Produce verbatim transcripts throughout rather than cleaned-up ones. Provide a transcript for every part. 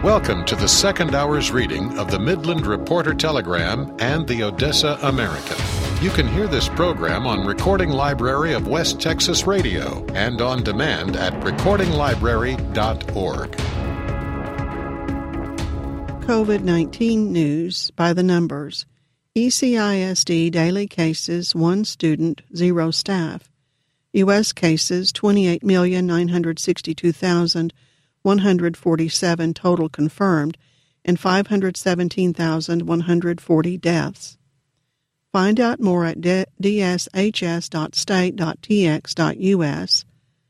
Welcome to the second hour's reading of the Midland Reporter Telegram and the Odessa American. You can hear this program on Recording Library of West Texas Radio and on demand at recording library dot org. COVID nineteen news by the numbers. E C I S D daily cases, one student, zero staff. U S cases, twenty-eight million nine hundred sixty-two thousand one hundred forty-seven total confirmed, and five hundred seventeen thousand one hundred forty deaths. Find out more at d s h s dot state dot t x dot u s.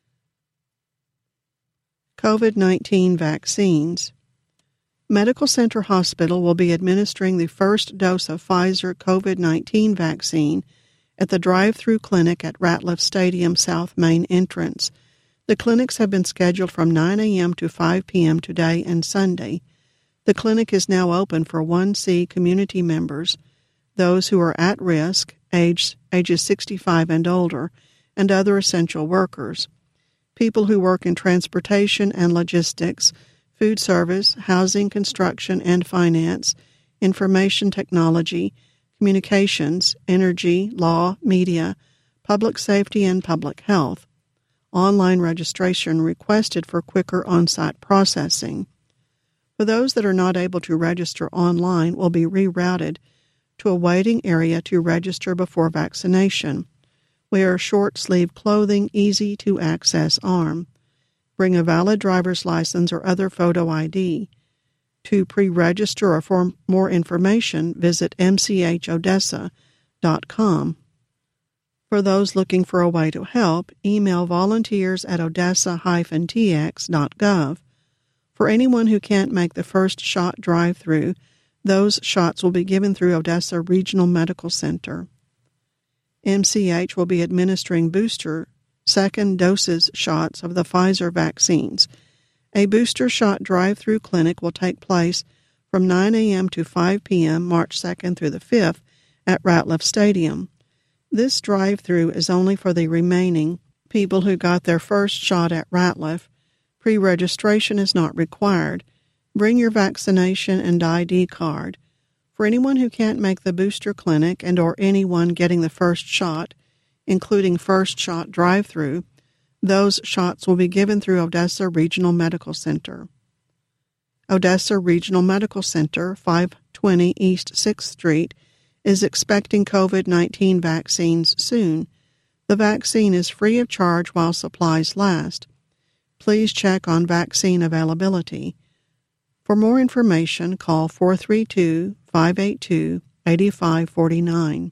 COVID nineteen vaccines. Medical Center Hospital will be administering the first dose of Pfizer COVID nineteen vaccine at the drive-through clinic at Ratliff Stadium South Main entrance. The clinics have been scheduled from nine a.m. to five p.m. today and Sunday. The clinic is now open for one C community members, those who are at risk, age, ages sixty-five and older, and other essential workers. People who work in transportation and logistics, food service, housing, construction, and finance, information technology, communications, energy, law, media, public safety, and public health. Online registration requested for quicker on-site processing. For those that are not able to register online will be rerouted to a waiting area to register before vaccination. Wear short-sleeve clothing, easy-to-access arm. Bring a valid driver's license or other photo I D. To pre-register or for more information, visit m c h odessa dot com. For those looking for a way to help, email volunteers at odessa dash t x dot gov. For anyone who can't make the first shot drive-through, those shots will be given through Odessa Regional Medical Center. M C H will be administering booster second doses shots of the Pfizer vaccines. A booster shot drive-through clinic will take place from nine a.m. to five p.m. March second through the fifth at Ratliff Stadium. This drive-through is only for the remaining people who got their first shot at Ratliff. Pre-registration is not required. Bring your vaccination and I D card. For anyone who can't make the booster clinic and or anyone getting the first shot, including first shot drive-through, those shots will be given through Odessa Regional Medical Center. Odessa Regional Medical Center, five twenty East sixth Street, is expecting COVID nineteen vaccines soon. The vaccine is free of charge while supplies last. Please check on vaccine availability. For more information, call four three two, five eight two, eight five four nine.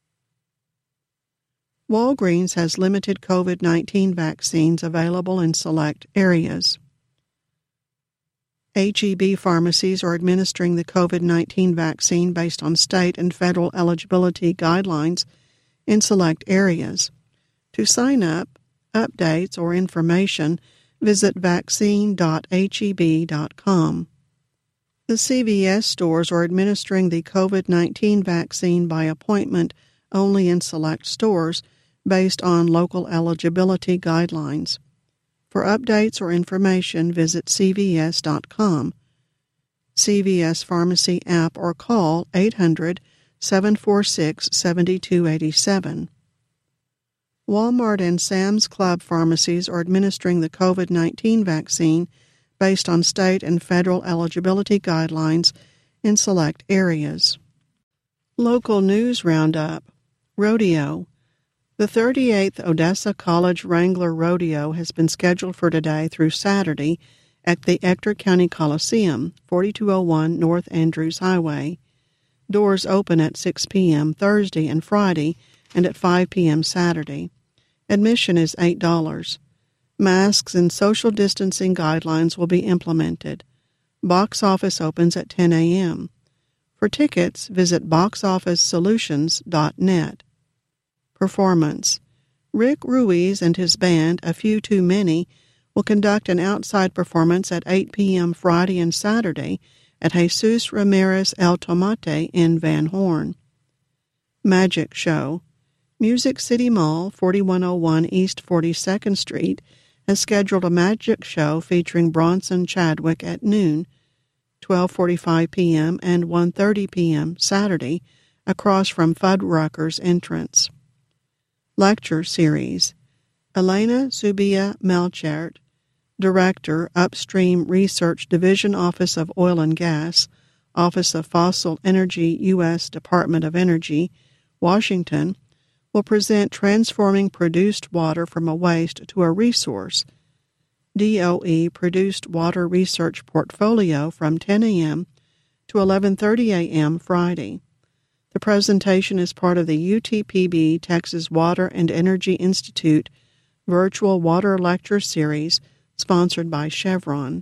Walgreens has limited COVID nineteen vaccines available in select areas. H E B pharmacies are administering the COVID nineteen vaccine based on state and federal eligibility guidelines in select areas. To sign up, updates, or information, visit vaccine dot h e b dot com. The C V S stores are administering the COVID nineteen vaccine by appointment only in select stores based on local eligibility guidelines. For updates or information, visit c v s dot com. C V S Pharmacy app or call eight hundred, seven four six, seven two eight seven. Walmart and Sam's Club pharmacies are administering the COVID nineteen vaccine based on state and federal eligibility guidelines in select areas. Local news roundup. Rodeo. The thirty-eighth Odessa College Wrangler Rodeo has been scheduled for today through Saturday at the Ector County Coliseum, forty-two oh one North Andrews Highway. Doors open at six p.m. Thursday and Friday and at five p.m. Saturday. Admission is eight dollars. Masks and social distancing guidelines will be implemented. Box office opens at ten a.m. For tickets, visit box office solutions dot net. Performance. Rick Ruiz and his band, A Few Too Many, will conduct an outside performance at eight p.m. Friday and Saturday at Jesus Ramirez El Tomate in Van Horn. Magic Show. Music City Mall, forty-one oh one East forty-second Street, has scheduled a magic show featuring Bronson Chadwick at noon. twelve forty-five p.m. and one thirty p.m. Saturday, across from Fuddruckers entrance. Lecture Series. Elena Zubia Melchert, Director, Upstream Research Division, Office of Oil and Gas, Office of Fossil Energy, U S Department of Energy, Washington, will present Transforming Produced Water from a Waste to a Resource, D O E Produced Water Research Portfolio, from ten a.m. to eleven thirty a.m. Friday. The presentation is part of the U T P B Texas Water and Energy Institute Virtual Water Lecture Series, sponsored by Chevron.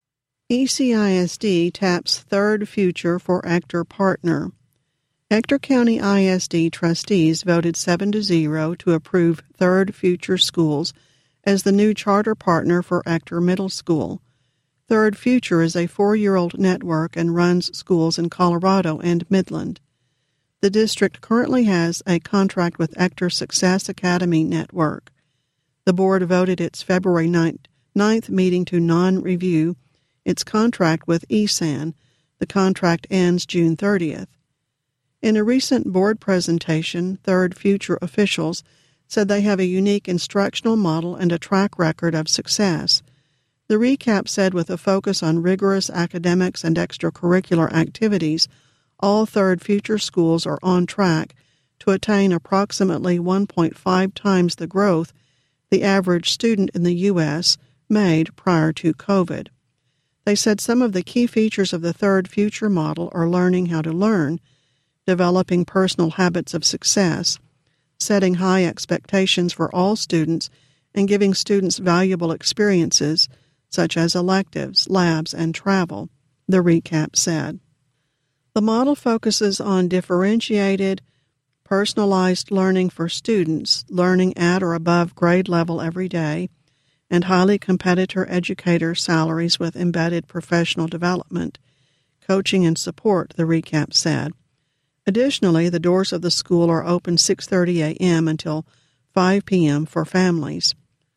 E C I S D taps Third Future for Ector Partner. Ector County I S D trustees voted seven to zero to approve Third Future Schools as the new charter partner for Ector Middle School. Third Future is a four-year-old network and runs schools in Colorado and Midland. The district currently has a contract with Ector Success Academy Network. The board voted its February ninth meeting to non-review its contract with E S A N. The contract ends June thirtieth. In a recent board presentation, Third Future officials said they have a unique instructional model and a track record of success. The recap said with a focus on rigorous academics and extracurricular activities, all Third Future schools are on track to attain approximately one point five times the growth the average student in the U S made prior to COVID. They said some of the key features of the Third Future model are learning how to learn, developing personal habits of success, setting high expectations for all students, and giving students valuable experiences such as electives, labs, and travel, the recap said. The model focuses on differentiated, personalized learning for students, learning at or above grade level every day, and highly competitive educator salaries with embedded professional development, coaching, and support, the recap said. Additionally, the doors of the school are open six thirty a.m. until five p.m. for families.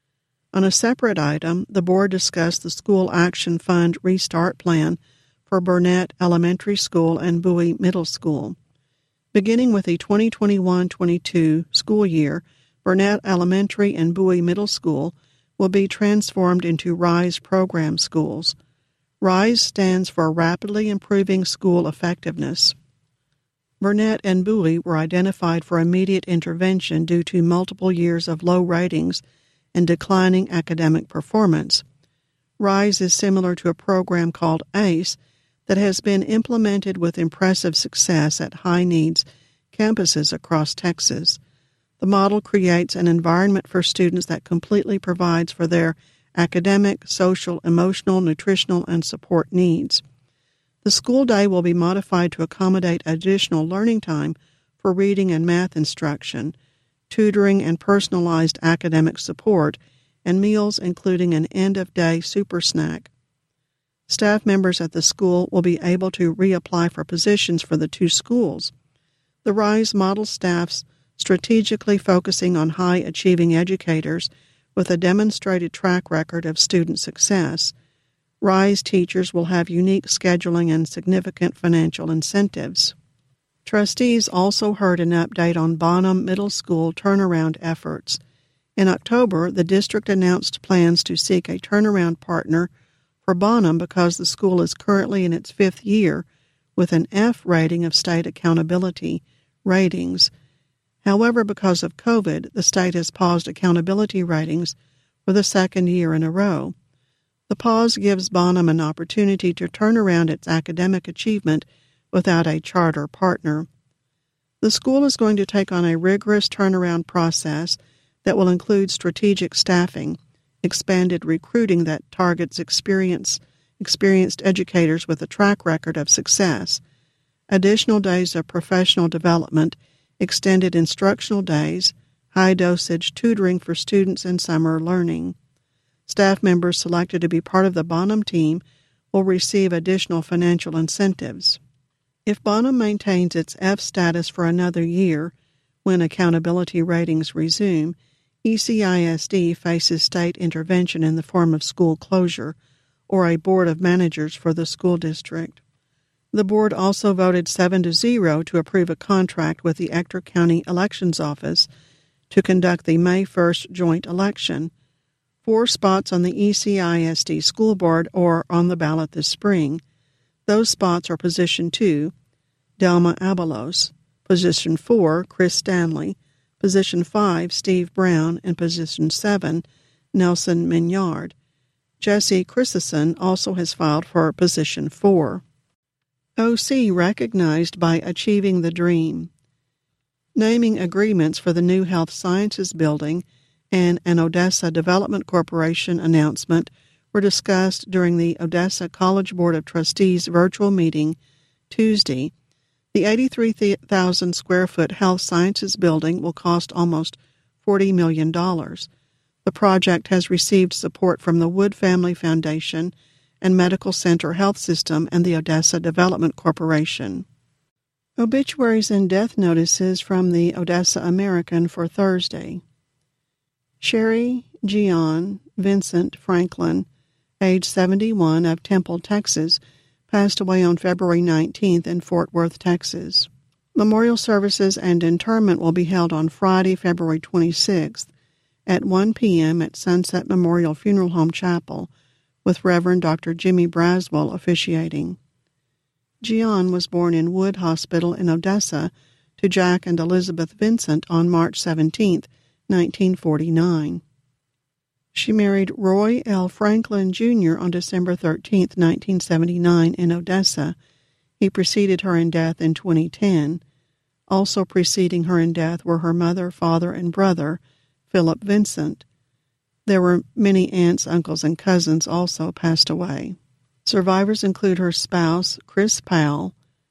On a separate item, the board discussed the School Action Fund Restart Plan for Burnett Elementary School and Bowie Middle School. Beginning with the twenty twenty-one twenty-two school year, Burnett Elementary and Bowie Middle School will be transformed into RISE program schools. RISE stands for Rapidly Improving School Effectiveness. Burnett and Bowie were identified for immediate intervention due to multiple years of low ratings and declining academic performance. RISE is similar to a program called ACE that has been implemented with impressive success at high-needs campuses across Texas. The model creates an environment for students that completely provides for their academic, social, emotional, nutritional, and support needs. The school day will be modified to accommodate additional learning time for reading and math instruction, tutoring and personalized academic support, and meals including an end-of-day super snack. Staff members at the school will be able to reapply for positions for the two schools. The RISE model staffs strategically focusing on high-achieving educators with a demonstrated track record of student success. RISE teachers will have unique scheduling and significant financial incentives. Trustees also heard an update on Bonham Middle School turnaround efforts. In October, the district announced plans to seek a turnaround partner for Bonham because the school is currently in its fifth year with an F rating of state accountability ratings. However, because of COVID, the state has paused accountability ratings for the second year in a row. The pause gives Bonham an opportunity to turn around its academic achievement without a charter partner. The school is going to take on a rigorous turnaround process that will include strategic staffing, expanded recruiting that targets experience, experienced educators with a track record of success, additional days of professional development, extended instructional days, high-dosage tutoring for students in summer learning. Staff members selected to be part of the Bonham team will receive additional financial incentives. If Bonham maintains its F status for another year, when accountability ratings resume, E C I S D faces state intervention in the form of school closure, or a board of managers for the school district. The board also voted seven to zero to approve a contract with the Ector County Elections Office to conduct the May first joint election. Four spots on the E C I S D school board are on the ballot this spring. Those spots are Position two, Delma Abelos, Position four, Chris Stanley, Position five, Steve Brown, and Position seven, Nelson Minyard. Jesse Christensen also has filed for Position four. O C recognized by Achieving the Dream. Naming agreements for the new Health Sciences Building and an Odessa Development Corporation announcement were discussed during the Odessa College Board of Trustees virtual meeting Tuesday. The eighty-three thousand square foot Health Sciences Building will cost almost forty million dollars. The project has received support from the Wood Family Foundation and Medical Center Health System and the Odessa Development Corporation. Obituaries and death notices from the Odessa American for Thursday. Sherry Gian Vincent Franklin, age seventy-one, of Temple, Texas, passed away on February nineteenth in Fort Worth, Texas. Memorial services and interment will be held on Friday, February twenty-sixth at one p.m. at Sunset Memorial Funeral Home Chapel, with Reverend Doctor Jimmy Braswell officiating. Gian was born in Wood Hospital in Odessa to Jack and Elizabeth Vincent on March seventeenth, nineteen forty-nine. She married Roy L. Franklin, Junior on December thirteenth, nineteen seventy-nine in Odessa. He preceded her in death in twenty ten. Also preceding her in death were her mother, father, and brother, Philip Vincent. There were many aunts, uncles, and cousins also passed away. Survivors include her spouse, Chris Powell.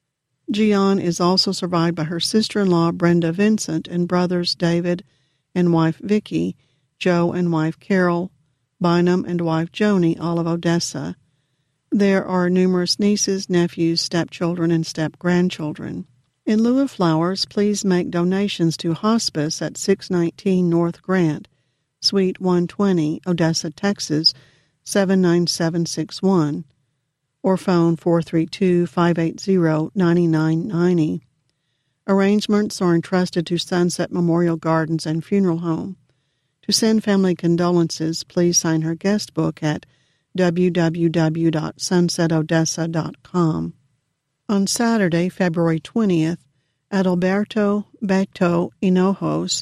Gian is also survived by her sister-in-law, Brenda Vincent, and brothers David and wife Vicky, Joe and wife Carol, Bynum and wife Joni, all of Odessa. There are numerous nieces, nephews, stepchildren, and step-grandchildren. In lieu of flowers, please make donations to Hospice at six nineteen North Grant, Suite one twenty, Odessa, Texas, seven nine seven six one, or phone four three two, five eight zero, nine nine nine zero. Arrangements are entrusted to Sunset Memorial Gardens and Funeral Home. To send family condolences, please sign her guest book at w w w dot sunset odessa dot com. On Saturday, February twentieth, Adalberto Beto Hinojos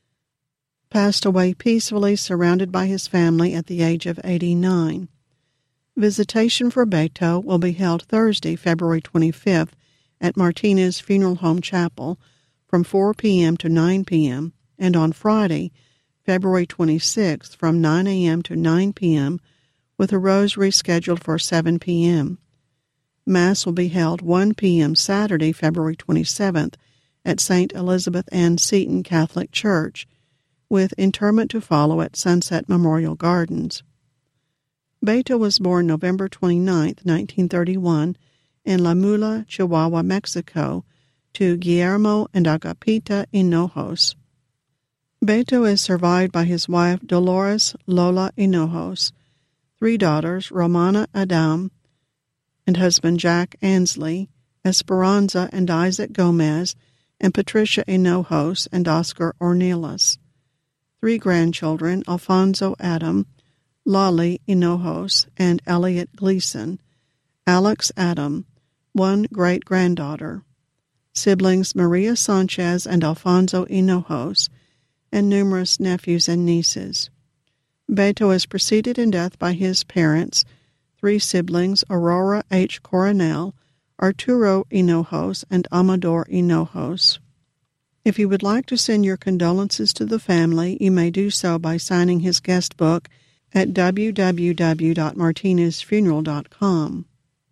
passed away peacefully surrounded by his family at the age of eighty-nine. Visitation for Beto will be held Thursday, February twenty-fifth at Martinez Funeral Home Chapel from four p.m. to nine p.m. and on Friday, February twenty-sixth from nine a.m. to nine p.m. with a rosary scheduled for seven p.m. Mass will be held one p.m. Saturday, February twenty-seventh at Saint Elizabeth Ann Seton Catholic Church, with interment to follow at Sunset Memorial Gardens. Beto was born November twenty-ninth, nineteen thirty-one, in La Mula, Chihuahua, Mexico, to Guillermo and Agapita Hinojos. Beto is survived by his wife Dolores Lola Hinojos, three daughters, Romana Adam, and husband Jack Ansley, Esperanza and Isaac Gomez, and Patricia Hinojos and Oscar Ornelas. Three grandchildren, Alfonso Adam, Lolly Hinojos, and Elliot Gleason, Alex Adam, one great-granddaughter, siblings Maria Sanchez and Alfonso Hinojos, and numerous nephews and nieces. Beto is preceded in death by his parents, three siblings, Aurora H. Coronel, Arturo Hinojos, and Amador Hinojos. If you would like to send your condolences to the family, you may do so by signing his guest book at w w w dot martinez funeral dot com.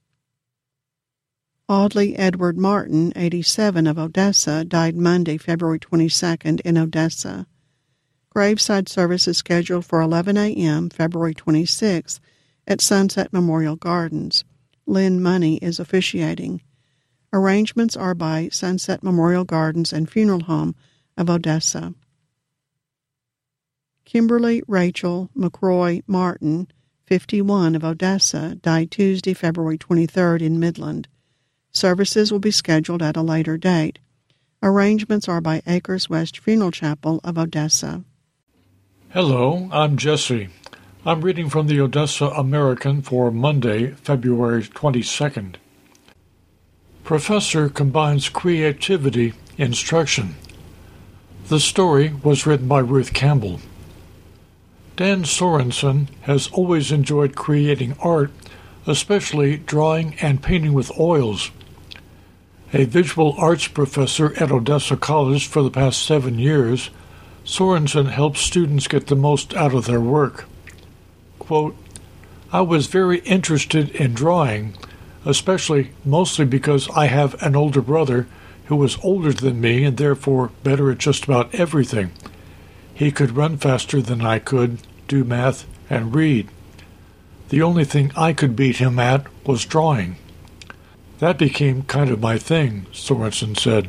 Audley Edward Martin, eighty-seven, of Odessa, died Monday, February twenty-second, in Odessa. Graveside service is scheduled for eleven a.m., February twenty-sixth, at Sunset Memorial Gardens. Lynn Money is officiating. Arrangements are by Sunset Memorial Gardens and Funeral Home of Odessa. Kimberly Rachel McCroy Martin, fifty-one, of Odessa, died Tuesday, February twenty-third, in Midland. Services will be scheduled at a later date. Arrangements are by Acres West Funeral Chapel of Odessa. Hello, I'm Jesse. I'm reading from the Odessa American for Monday, February twenty-second. Professor combines creativity instruction. The story was written by Ruth Campbell. Dan Sorensen has always enjoyed creating art, especially drawing and painting with oils. A visual arts professor at Odessa College for the past seven years, Sorensen helps students get the most out of their work. Quote, I was very interested in drawing, especially mostly because I have an older brother who was older than me and therefore better at just about everything. He could run faster than I could, do math, and read. The only thing I could beat him at was drawing. That became kind of my thing, Sorensen said.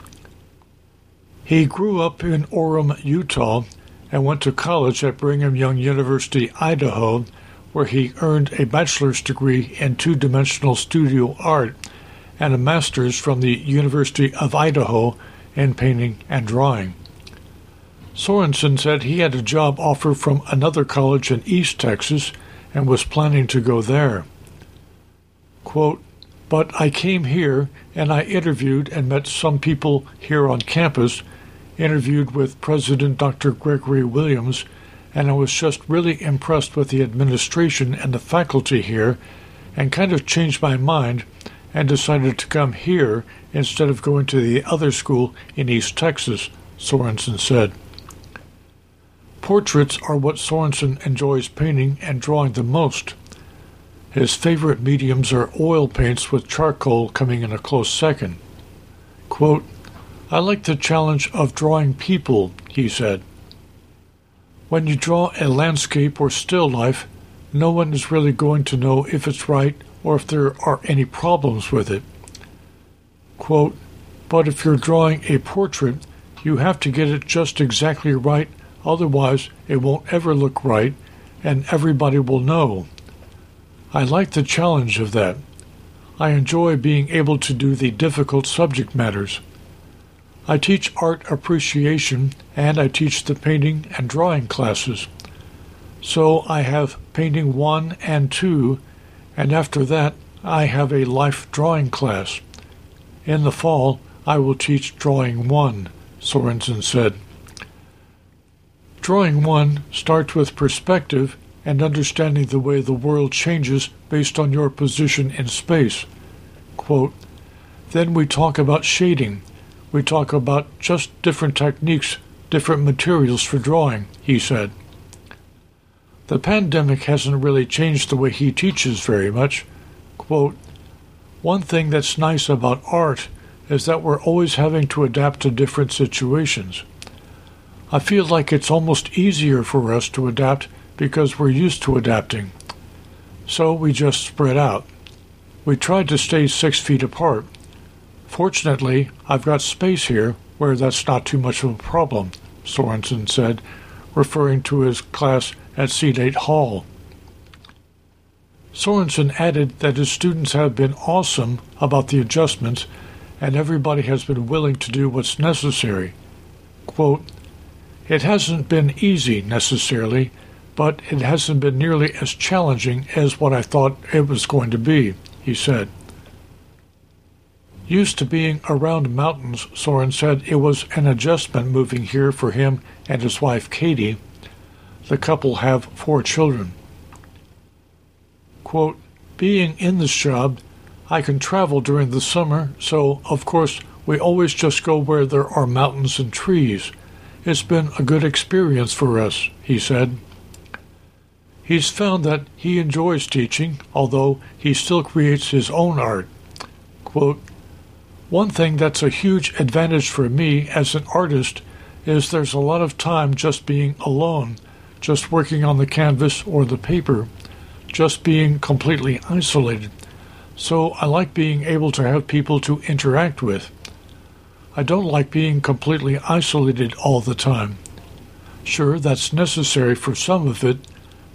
He grew up in Orem, Utah, and went to college at Brigham Young University, Idaho, where he earned a bachelor's degree in two-dimensional studio art and a master's from the University of Idaho in painting and drawing. Sorensen said he had a job offer from another college in East Texas and was planning to go there. Quote, but I came here and I interviewed and met some people here on campus, interviewed with President Doctor Gregory Williams, and I was just really impressed with the administration and the faculty here and kind of changed my mind and decided to come here instead of going to the other school in East Texas, Sorensen said. Portraits are what Sorensen enjoys painting and drawing the most. His favorite mediums are oil paints, with charcoal coming in a close second. Quote, I like the challenge of drawing people, he said. When you draw a landscape or still life, no one is really going to know if it's right or if there are any problems with it. Quote, but if you're drawing a portrait, you have to get it just exactly right, otherwise it won't ever look right, and everybody will know. I like the challenge of that. I enjoy being able to do the difficult subject matters. I teach art appreciation, and I teach the painting and drawing classes. So I have painting one and two, and after that I have a life drawing class. In the fall, I will teach drawing one, Sorensen said. Drawing one starts with perspective and understanding the way the world changes based on your position in space. Quote, then we talk about shading. We talk about just different techniques, different materials for drawing, he said. The pandemic hasn't really changed the way he teaches very much. Quote, one thing that's nice about art is that we're always having to adapt to different situations. I feel like it's almost easier for us to adapt because we're used to adapting. So we just spread out. We tried to stay six feet apart. Fortunately, I've got space here where that's not too much of a problem, Sorensen said, referring to his class at Seagate Hall. Sorensen added that his students have been awesome about the adjustments, and everybody has been willing to do what's necessary. Quote, it hasn't been easy necessarily, but it hasn't been nearly as challenging as what I thought it was going to be, he said. Used to being around mountains, Soren said it was an adjustment moving here for him and his wife Katie. The couple have four children. Quote, being in this job, I can travel during the summer, so, of course, we always just go where there are mountains and trees. It's been a good experience for us, he said. He's found that he enjoys teaching, although he still creates his own art. Quote, one thing that's a huge advantage for me as an artist is there's a lot of time just being alone, just working on the canvas or the paper, just being completely isolated. So I like being able to have people to interact with. I don't like being completely isolated all the time. Sure, that's necessary for some of it,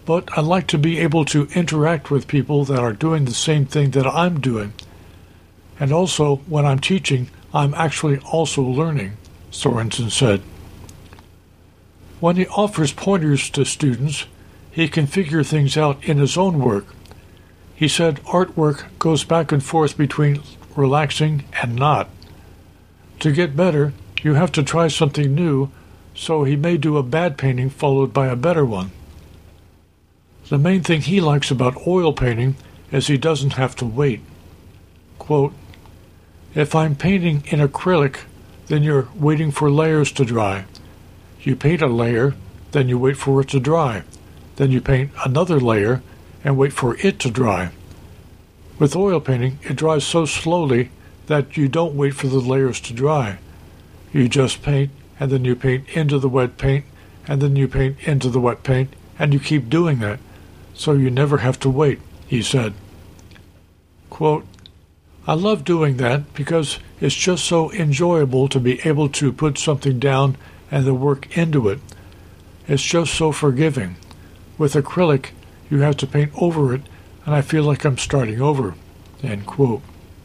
but I like to be able to interact with people that are doing the same thing that I'm doing. And also, when I'm teaching, I'm actually also learning, Sorensen said. When he offers pointers to students, he can figure things out in his own work. He said artwork goes back and forth between relaxing and not. To get better, you have to try something new, so he may do a bad painting followed by a better one. The main thing he likes about oil painting is he doesn't have to wait. Quote, "If I'm painting in acrylic, then you're waiting for layers to dry. You paint a layer, then you wait for it to dry. Then you paint another layer and wait for it to dry. With oil painting, it dries so slowly that you don't wait for the layers to dry. You just paint, and then you paint into the wet paint, and then you paint into the wet paint, and you keep doing that, so you never have to wait," he said. Quote, "I love doing that because it's just so enjoyable to be able to put something down and then work into it. It's just so forgiving. With acrylic, you have to paint over it, and I feel like I'm starting over." End quote.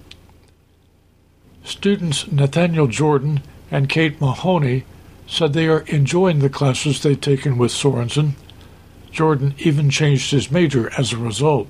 Students Nathaniel Jordan and Kate Mahoney said they are enjoying the classes they've taken with Sorensen. Jordan even changed his major as a result.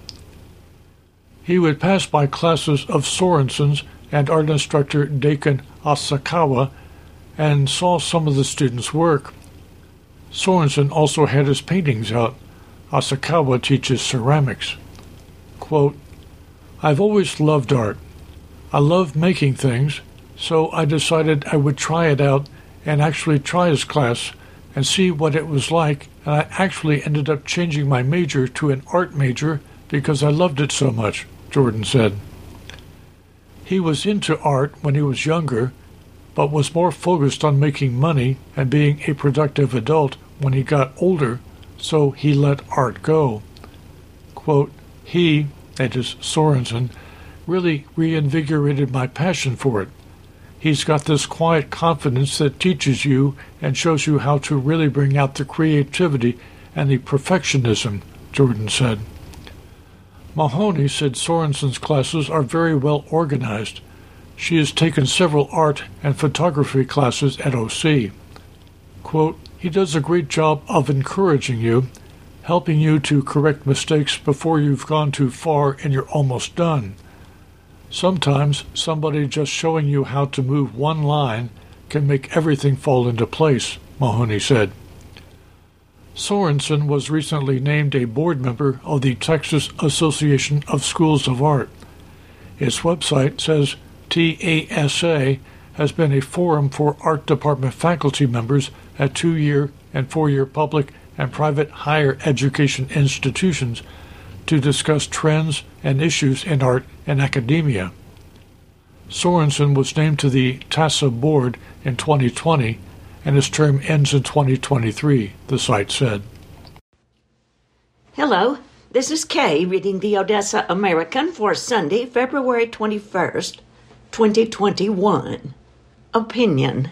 He would pass by classes of Sorensen's and art instructor Dakin Asakawa and saw some of the students' work. Sorensen also had his paintings out. Asakawa teaches ceramics. Quote, "I've always loved art. I love making things, so I decided I would try it out and actually try his class and see what it was like, and I actually ended up changing my major to an art major because I loved it so much," Jordan said. He was into art when he was younger, but was more focused on making money and being a productive adult when he got older, so he let art go. Quote, "He," that is Sorensen, "really reinvigorated my passion for it. He's got this quiet confidence that teaches you and shows you how to really bring out the creativity and the perfectionism," Jordan said. Mahoney said Sorensen's classes are very well organized. She has taken several art and photography classes at O C. Quote, "He does a great job of encouraging you, helping you to correct mistakes before you've gone too far and you're almost done. Sometimes somebody just showing you how to move one line can make everything fall into place," Mahoney said. Sorensen was recently named a board member of the Texas Association of Schools of Art. Its website says T A S A has been a forum for art department faculty members at two-year and four-year public and private higher education institutions to discuss trends and issues in art and academia. Sorensen was named to the T A S A board in twenty twenty, and his term ends in twenty twenty-three, the site said. Hello, this is Kay reading the Odessa American for Sunday, February twenty-first, twenty twenty-one. Opinion.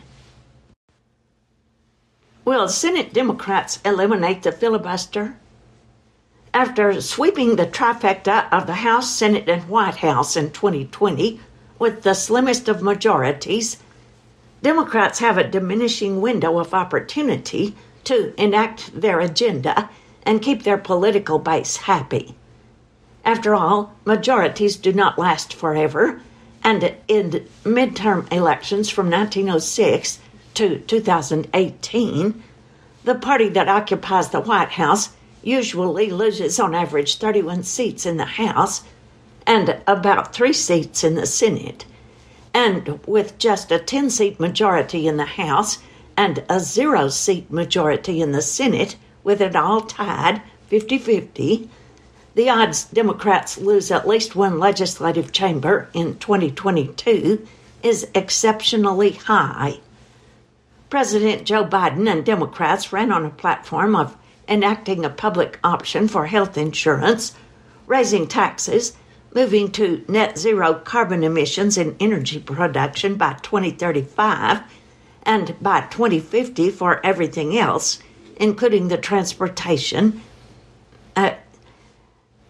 Will Senate Democrats eliminate the filibuster? After sweeping the trifecta of the House, Senate, and White House in twenty twenty with the slimmest of majorities, Democrats have a diminishing window of opportunity to enact their agenda and keep their political base happy. After all, majorities do not last forever, and in midterm elections from nineteen oh six to two thousand eighteen, the party that occupies the White House usually loses on average thirty-one seats in the House and about three seats in the Senate. And with just a ten-seat majority in the House and a zero-seat majority in the Senate, with it all tied fifty-fifty, the odds Democrats lose at least one legislative chamber in twenty twenty-two is exceptionally high. President Joe Biden and Democrats ran on a platform of enacting a public option for health insurance, raising taxes, moving to net zero carbon emissions in energy production by twenty thirty-five, and by twenty fifty for everything else, including the transportation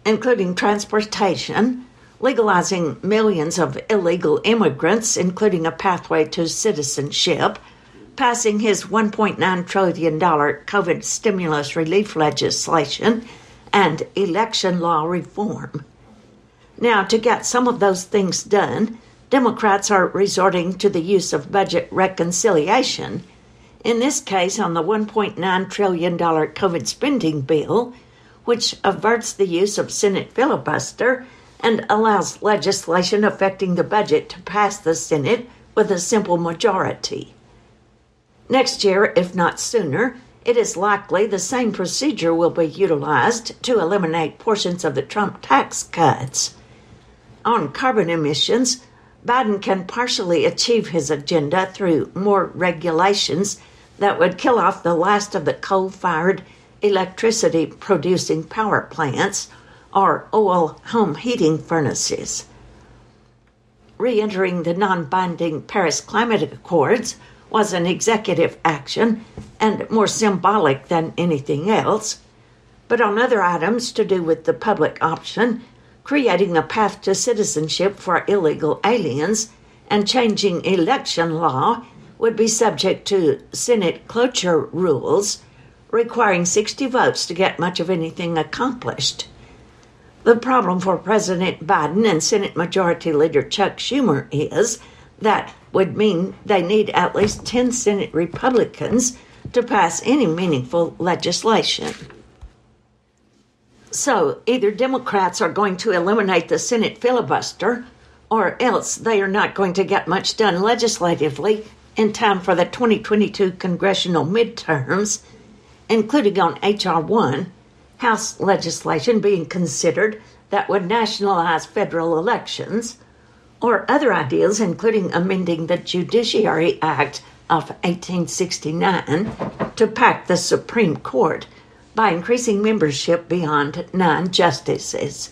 including transportation, legalizing millions of illegal immigrants, including a pathway to citizenship, passing his one point nine trillion dollars COVID stimulus relief legislation, and election law reform. Now, to get some of those things done, Democrats are resorting to the use of budget reconciliation, in this case on the one point nine trillion dollars COVID spending bill, which averts the use of Senate filibuster and allows legislation affecting the budget to pass the Senate with a simple majority. Next year, if not sooner, it is likely the same procedure will be utilized to eliminate portions of the Trump tax cuts. On carbon emissions, Biden can partially achieve his agenda through more regulations that would kill off the last of the coal-fired electricity-producing power plants or oil home heating furnaces. Re-entering the non-binding Paris Climate Accords was an executive action and more symbolic than anything else, but on other items to do with the public option, creating a path to citizenship for illegal aliens, and changing election law would be subject to Senate cloture rules, requiring sixty votes to get much of anything accomplished. The problem for President Biden and Senate Majority Leader Chuck Schumer is that would mean they need at least ten Senate Republicans to pass any meaningful legislation. So either Democrats are going to eliminate the Senate filibuster, or else they are not going to get much done legislatively in time for the twenty twenty-two congressional midterms, including on H R one, House legislation being considered that would nationalize federal elections, or other ideas including amending the Judiciary Act of eighteen sixty-nine to pack the Supreme Court by increasing membership beyond nine justices.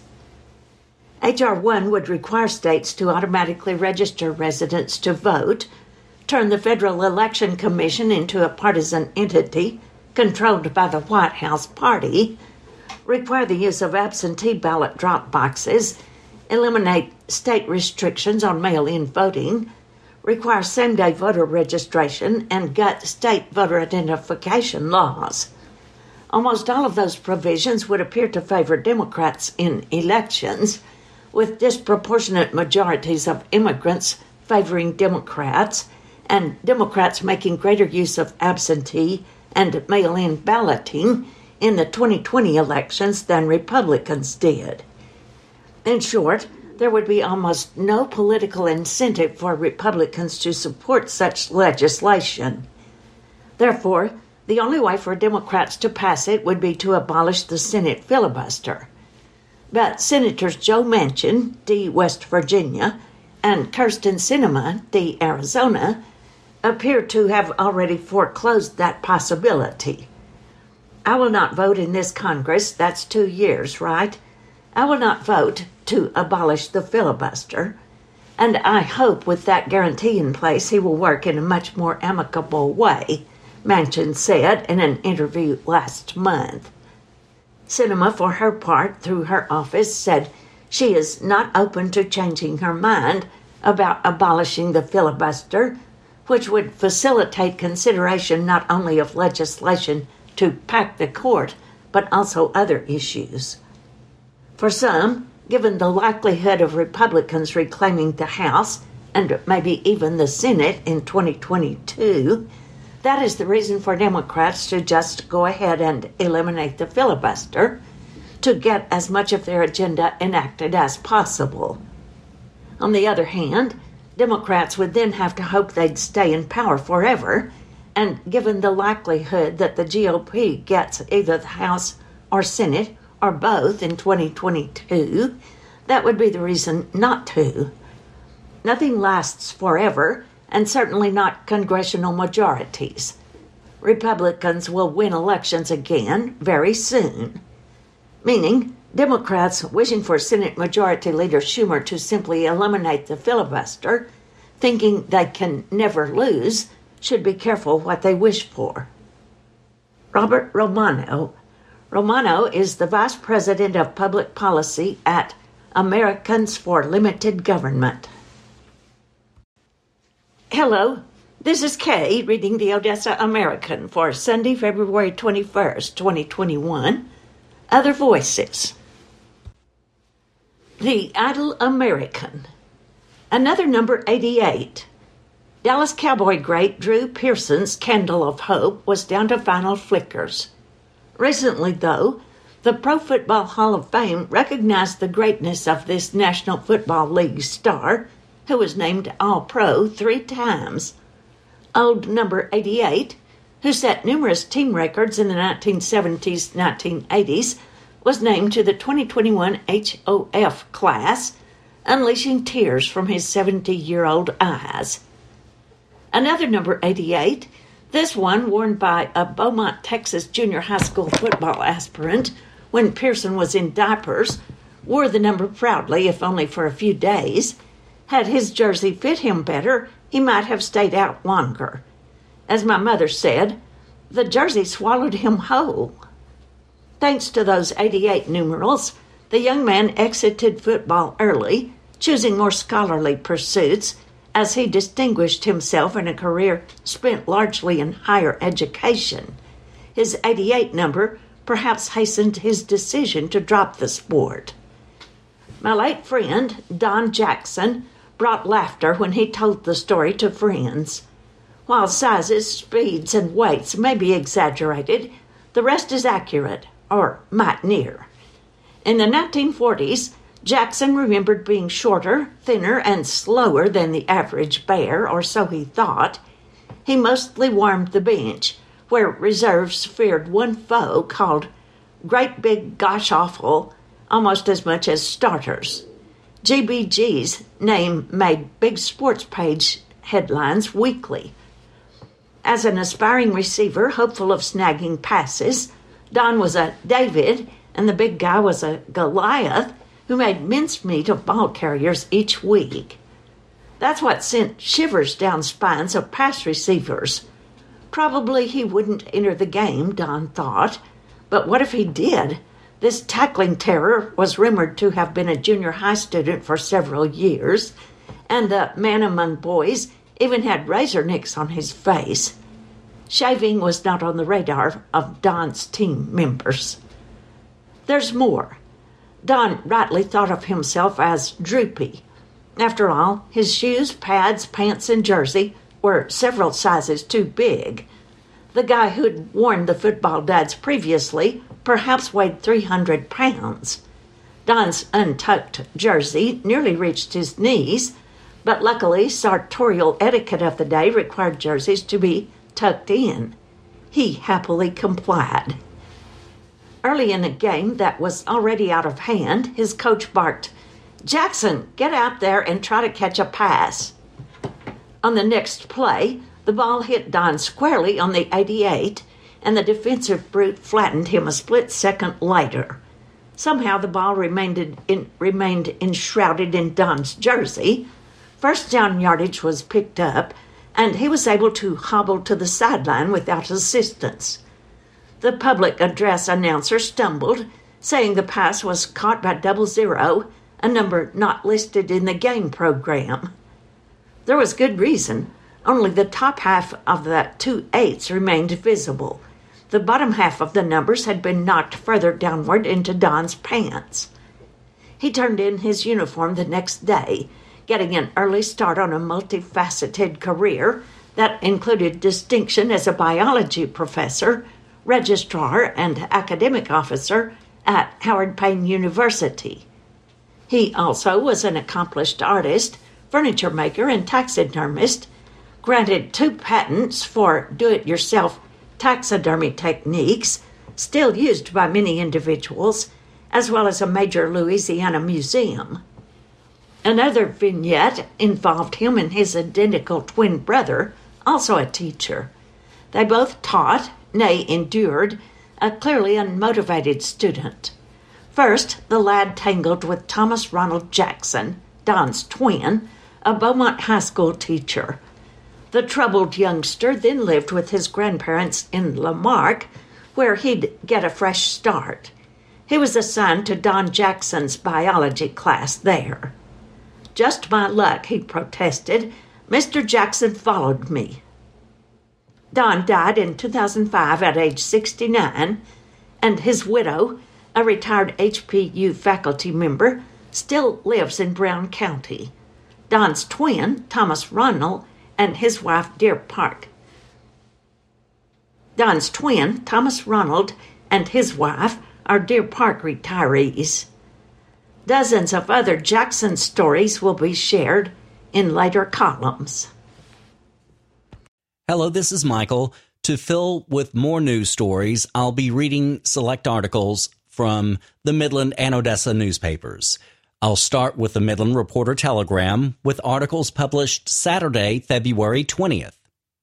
H R one would require states to automatically register residents to vote, turn the Federal Election Commission into a partisan entity controlled by the White House party, require the use of absentee ballot drop boxes, eliminate state restrictions on mail-in voting, require same-day voter registration, and gut state voter identification laws. Almost all of those provisions would appear to favor Democrats in elections, with disproportionate majorities of immigrants favoring Democrats, and Democrats making greater use of absentee and mail-in balloting in the twenty twenty elections than Republicans did. In short, there would be almost no political incentive for Republicans to support such legislation. Therefore, the only way for Democrats to pass it would be to abolish the Senate filibuster. But Senators Joe Manchin, D. West Virginia, and Kyrsten Sinema, D. Arizona, appear to have already foreclosed that possibility. I will not vote in this Congress, that's two years, right? I will not vote to abolish the filibuster, and I hope with that guarantee in place he will work in a much more amicable way, Manchin said in an interview last month. Sinema, for her part, through her office, said she is not open to changing her mind about abolishing the filibuster, which would facilitate consideration not only of legislation to pack the court, but also other issues. For some, given the likelihood of Republicans reclaiming the House and maybe even the Senate in twenty twenty-two, that is the reason for Democrats to just go ahead and eliminate the filibuster to get as much of their agenda enacted as possible. On the other hand, Democrats would then have to hope they'd stay in power forever, and given the likelihood that the G O P gets either the House or Senate or both in twenty twenty-two, that would be the reason not to. Nothing lasts forever, and certainly not congressional majorities. Republicans will win elections again very soon, meaning Democrats wishing for Senate Majority Leader Schumer to simply eliminate the filibuster, thinking they can never lose, should be careful what they wish for. Robert Romano, Romano is the Vice President of Public Policy at Americans for Limited Government. Hello, this is Kay reading the Odessa American for Sunday, February twenty-first, twenty twenty-one. Other Voices. The Idle American. Another number eighty-eight. Dallas Cowboy great Drew Pearson's candle of hope was down to final flickers. Recently, though, the Pro Football Hall of Fame recognized the greatness of this National Football League star, who was named All-Pro three times. Old number eighty-eight, who set numerous team records in the nineteen seventies, nineteen eighties, was named to the twenty twenty-one H O F class, unleashing tears from his seventy-year-old eyes. Another number eighty-eight, this one worn by a Beaumont, Texas junior high school football aspirant when Pearson was in diapers, wore the number proudly, if only for a few days. Had his jersey fit him better, he might have stayed out longer. As my mother said, the jersey swallowed him whole. Thanks to those eighty-eight numerals, the young man exited football early, choosing more scholarly pursuits, as he distinguished himself in a career spent largely in higher education. His eighty-eight number perhaps hastened his decision to drop the sport. My late friend, Don Jackson, brought laughter when he told the story to friends. While sizes, speeds, and weights may be exaggerated, the rest is accurate, or might near. In the nineteen forties, Jackson remembered being shorter, thinner, and slower than the average bear, or so he thought. He mostly warmed the bench, where reserves feared one foe called Great Big Gosh Awful almost as much as starters. G B G's name made big sports page headlines weekly. As an aspiring receiver, hopeful of snagging passes, Don was a David, and the big guy was a Goliath, who made mincemeat of ball carriers each week. That's what sent shivers down spines of pass receivers. Probably he wouldn't enter the game, Don thought, but what if he did? This tackling terror was rumored to have been a junior high student for several years, and the man among boys even had razor nicks on his face. Shaving was not on the radar of Don's team members. There's more. Don rightly thought of himself as droopy. After all, his shoes, pads, pants, and jersey were several sizes too big. The guy who'd worn the football duds previously perhaps weighed three hundred pounds. Don's untucked jersey nearly reached his knees, but luckily sartorial etiquette of the day required jerseys to be tucked in. He happily complied. Early in a game that was already out of hand, his coach barked, "Jackson, get out there and try to catch a pass." On the next play, the ball hit Don squarely on the eighty-eight, and the defensive brute flattened him a split second later. Somehow the ball remained, in, remained enshrouded in Don's jersey. First down yardage was picked up, and he was able to hobble to the sideline without assistance. The public address announcer stumbled, saying the pass was caught by double zero, a number not listed in the game program. There was good reason. Only the top half of the two eights remained visible. The bottom half of the numbers had been knocked further downward into Don's pants. He turned in his uniform the next day, getting an early start on a multifaceted career that included distinction as a biology professor, registrar, and academic officer at Howard Payne University. He also was an accomplished artist, furniture maker, and taxidermist, granted two patents for do-it-yourself taxidermy techniques, still used by many individuals, as well as a major Louisiana museum. Another vignette involved him and his identical twin brother, also a teacher. They both taught, nay, endured, a clearly unmotivated student. First, the lad tangled with Thomas Ronald Jackson, Don's twin, a Beaumont high school teacher. The troubled youngster then lived with his grandparents in Lamarck, where he'd get a fresh start. He was assigned to Don Jackson's biology class there. Just my luck, he protested. Mister Jackson followed me. Don died in two thousand five at age sixty-nine, and his widow, a retired H P U faculty member, still lives in Brown County. Don's twin, Thomas Ronald, and his wife, Deer Park. Don's twin, Thomas Ronald, and his wife are Deer Park retirees. Dozens of other Jackson stories will be shared in later columns. Hello, this is Michael. To fill with more news stories, I'll be reading select articles from the Midland and Odessa newspapers. I'll start with the Midland Reporter Telegram with articles published Saturday, February twentieth.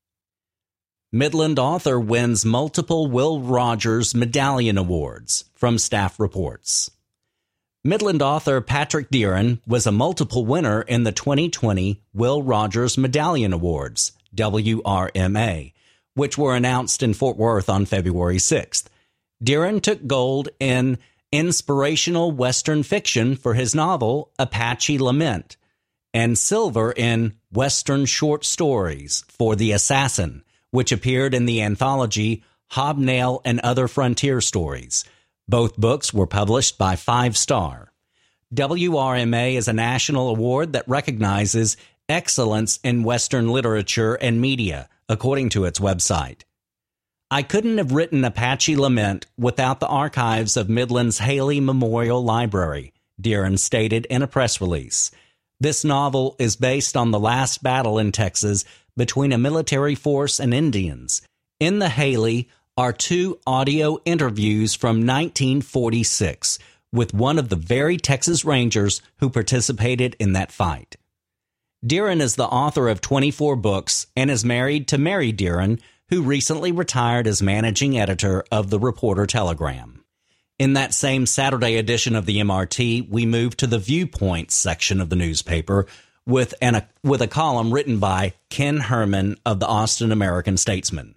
Midland author wins multiple Will Rogers Medallion Awards from staff reports. Midland author Patrick Deeren was a multiple winner in the twenty twenty Will Rogers Medallion Awards, W R M A, which were announced in Fort Worth on February sixth. Deeren took gold in inspirational Western fiction for his novel Apache Lament, and silver in Western short stories for The Assassin, which appeared in the anthology Hobnail and Other Frontier Stories. Both books were published by Five Star. W R M A is a national award that recognizes excellence in Western literature and media, according to its website. I couldn't have written Apache Lament without the archives of Midland's Haley Memorial Library, Deeren stated in a press release. This novel is based on the last battle in Texas between a military force and Indians. In the Haley are two audio interviews from nineteen forty-six with one of the very Texas Rangers who participated in that fight. Deeren is the author of twenty-four books and is married to Mary Deeren, who recently retired as managing editor of the Reporter Telegram. In that same Saturday edition of the M R T, we moved to the Viewpoints section of the newspaper with, an, a, with a column written by Ken Herman of the Austin American-Statesman.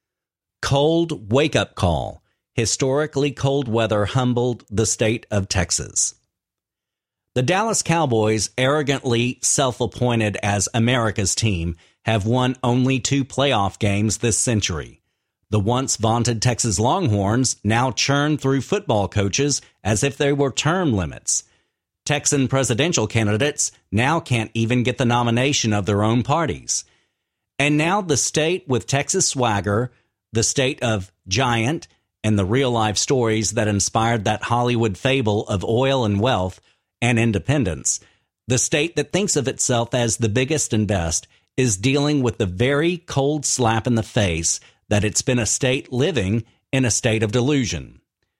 Cold wake-up call. Historically cold weather humbled the state of Texas. The Dallas Cowboys, arrogantly self-appointed as America's team, have won only two playoff games this century. The once vaunted Texas Longhorns now churn through football coaches as if they were term limits. Texan presidential candidates now can't even get the nomination of their own parties. And now the state with Texas swagger, the state of giant, and the real-life stories that inspired that Hollywood fable of oil and wealth and independence, the state that thinks of itself as the biggest and best, is dealing with the very cold slap in the face that it's been a state living in a state of delusion.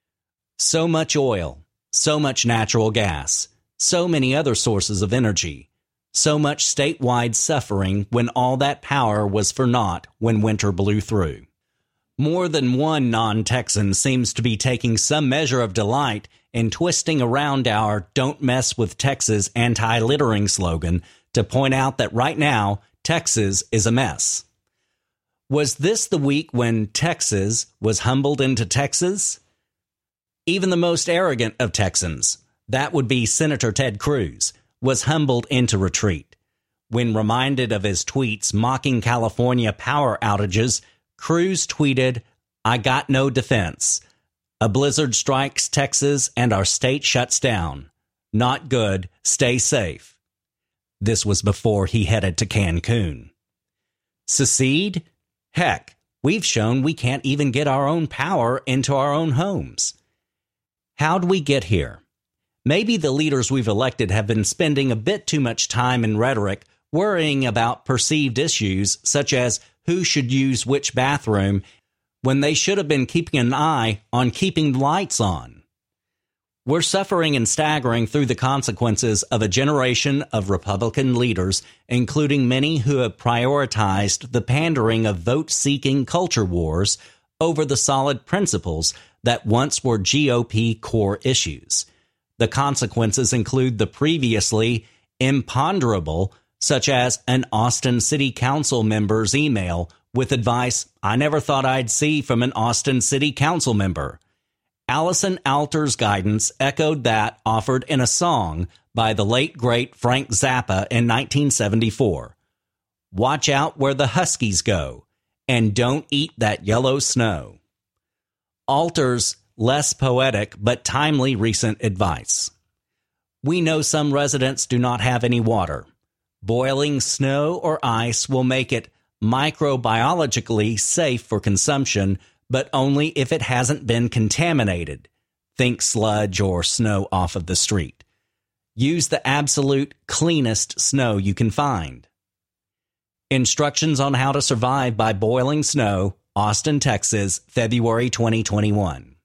So much oil, so much natural gas, so many other sources of energy, so much statewide suffering when all that power was for naught when winter blew through. More than one non-Texan seems to be taking some measure of delight in twisting around our "Don't Mess with Texas" anti-littering slogan to point out that right now, Texas is a mess. Was this the week when Texas was humbled into Texas? Even the most arrogant of Texans, that would be Senator Ted Cruz, was humbled into retreat. When reminded of his tweets mocking California power outages, Cruz tweeted, "I got no defense. A blizzard strikes Texas and our state shuts down. Not good. Stay safe." This was before he headed to Cancun. Secede? Heck, we've shown we can't even get our own power into our own homes. How'd we get here? Maybe the leaders we've elected have been spending a bit too much time in rhetoric worrying about perceived issues such as who should use which bathroom when they should have been keeping an eye on keeping the lights on. We're suffering and staggering through the consequences of a generation of Republican leaders, including many who have prioritized the pandering of vote-seeking culture wars over the solid principles that once were G O P core issues. The consequences include the previously imponderable, such as an Austin City Council member's email with advice I never thought I'd see from an Austin City Council member. Allison Alter's guidance echoed that offered in a song by the late, great Frank Zappa in nineteen seventy-four. Watch out where the Huskies go, and don't eat that yellow snow. Alter's less poetic but timely recent advice. We know some residents do not have any water. Boiling snow or ice will make it microbiologically safe for consumption, but only if it hasn't been contaminated. Think sludge or snow off of the street. Use the absolute cleanest snow you can find. Instructions on how to survive by boiling snow, Austin, Texas, February twenty twenty-one.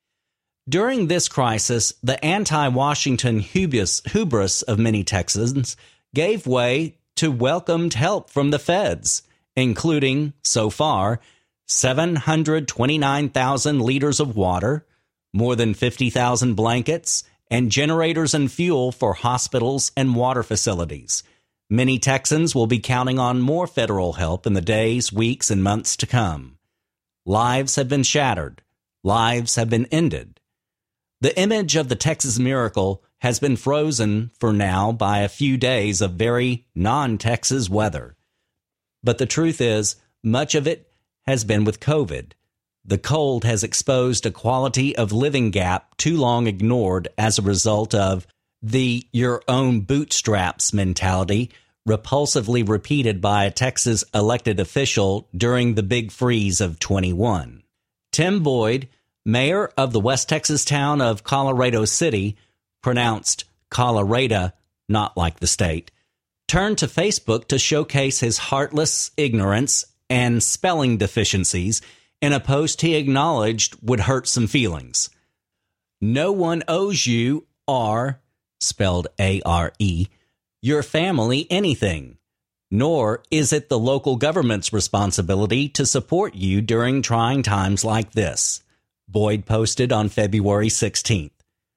During this crisis, the anti-Washington hubris, hubris of many Texans gave way to welcomed help from the feds, including, so far, seven hundred twenty-nine thousand liters of water, more than fifty thousand blankets, and generators and fuel for hospitals and water facilities. Many Texans will be counting on more federal help in the days, weeks, and months to come. Lives have been shattered. Lives have been ended. The image of the Texas miracle has been frozen for now by a few days of very non-Texas weather. But the truth is, much of it has been with COVID. The cold has exposed a quality of living gap too long ignored as a result of the your own bootstraps mentality repulsively repeated by a Texas elected official during the big freeze of twenty-one. Tim Boyd, mayor of the West Texas town of Colorado City, pronounced Colorado, not like the state, turned to Facebook to showcase his heartless ignorance and spelling deficiencies in a post he acknowledged would hurt some feelings. No one owes you, or, spelled A R E, your family anything, nor is it the local government's responsibility to support you during trying times like this, Boyd posted on February sixteenth.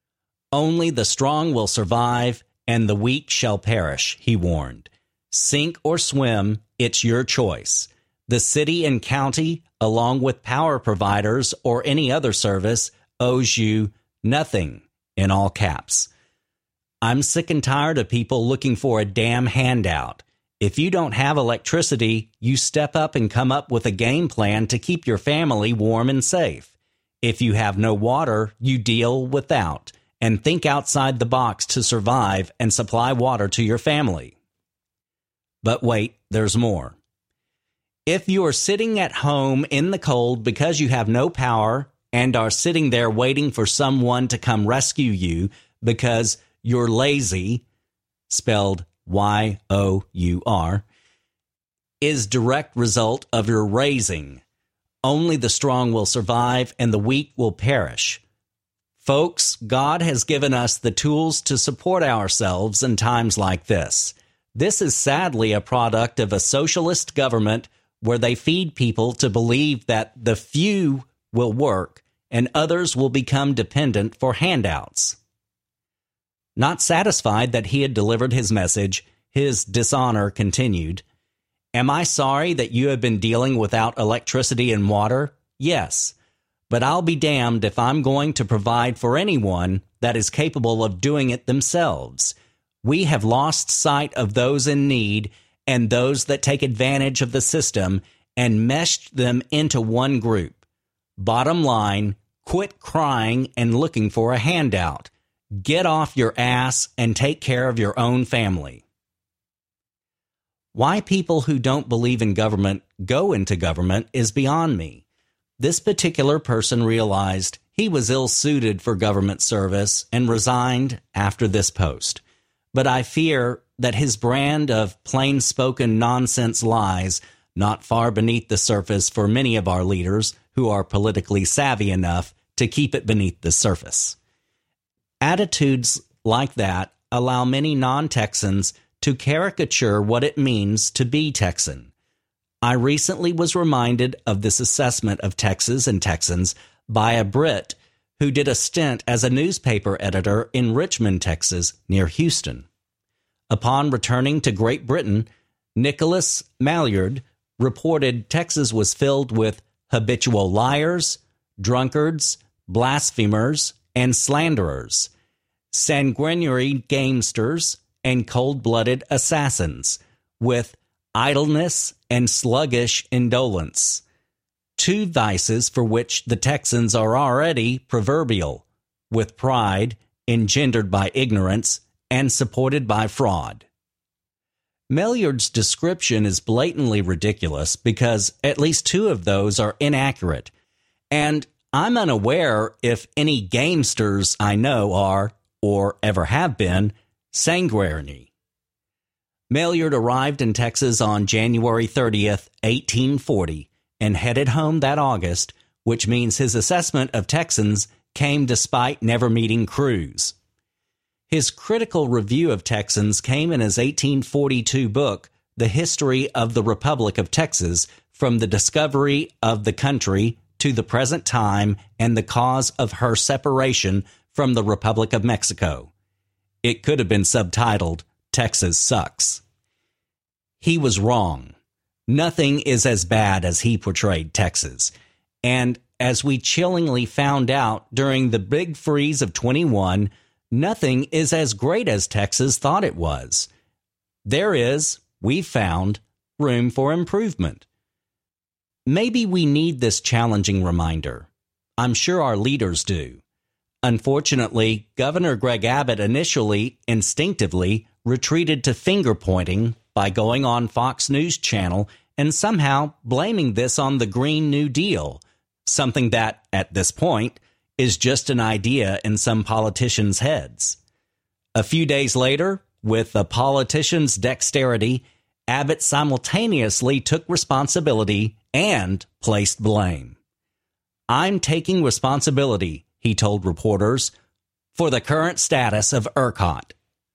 Only the strong will survive, and the weak shall perish, he warned. Sink or swim, it's your choice. The city and county, along with power providers or any other service, owes you nothing, in all caps. I'm sick and tired of people looking for a damn handout. If you don't have electricity, you step up and come up with a game plan to keep your family warm and safe. If you have no water, you deal without, and think outside the box to survive and supply water to your family. But wait, there's more. If you are sitting at home in the cold because you have no power and are sitting there waiting for someone to come rescue you because you're lazy, spelled Y O U R, is direct result of your raising. Only the strong will survive and the weak will perish. Folks, God has given us the tools to support ourselves in times like this. This is sadly a product of a socialist government where they feed people to believe that the few will work and others will become dependent for handouts. Not satisfied that he had delivered his message, his dishonor continued. Am I sorry that you have been dealing without electricity and water? Yes. But I'll be damned if I'm going to provide for anyone that is capable of doing it themselves. We have lost sight of those in need and those that take advantage of the system and meshed them into one group. Bottom line, quit crying and looking for a handout. Get off your ass and take care of your own family. Why people who don't believe in government go into government is beyond me. This particular person realized he was ill-suited for government service and resigned after this post. But I fear that his brand of plain-spoken nonsense lies not far beneath the surface for many of our leaders who are politically savvy enough to keep it beneath the surface. Attitudes like that allow many non-Texans to caricature what it means to be Texan. I recently was reminded of this assessment of Texas and Texans by a Brit who did a stint as a newspaper editor in Richmond, Texas, near Houston. Upon returning to Great Britain, Nicholas Maillard reported Texas was filled with habitual liars, drunkards, blasphemers, and slanderers, sanguinary gamesters, and cold-blooded assassins, with idleness and sluggish indolence, two vices for which the Texans are already proverbial, with pride engendered by ignorance and supported by fraud. Maillard's description is blatantly ridiculous because at least two of those are inaccurate, and I'm unaware if any gamesters I know are, or ever have been, sanguinary. Maillard arrived in Texas on January thirtieth, eighteen forty, and headed home that August, which means his assessment of Texans came despite never meeting Cruz. His critical review of Texans came in his eighteen forty-two book, The History of the Republic of Texas, From the Discovery of the Country to the Present Time and the Cause of Her Separation from the Republic of Mexico. It could have been subtitled, Texas Sucks. He was wrong. Nothing is as bad as he portrayed Texas. And as we chillingly found out during the big freeze of twenty-one, nothing is as great as Texas thought it was. There is, we found, room for improvement. Maybe we need this challenging reminder. I'm sure our leaders do. Unfortunately, Governor Greg Abbott initially, instinctively, retreated to finger-pointing by going on Fox News Channel and somehow blaming this on the Green New Deal, something that, at this point, is just an idea in some politicians' heads. A few days later, with a politician's dexterity, Abbott simultaneously took responsibility and placed blame. I'm taking responsibility, he told reporters, for the current status of ERCOT.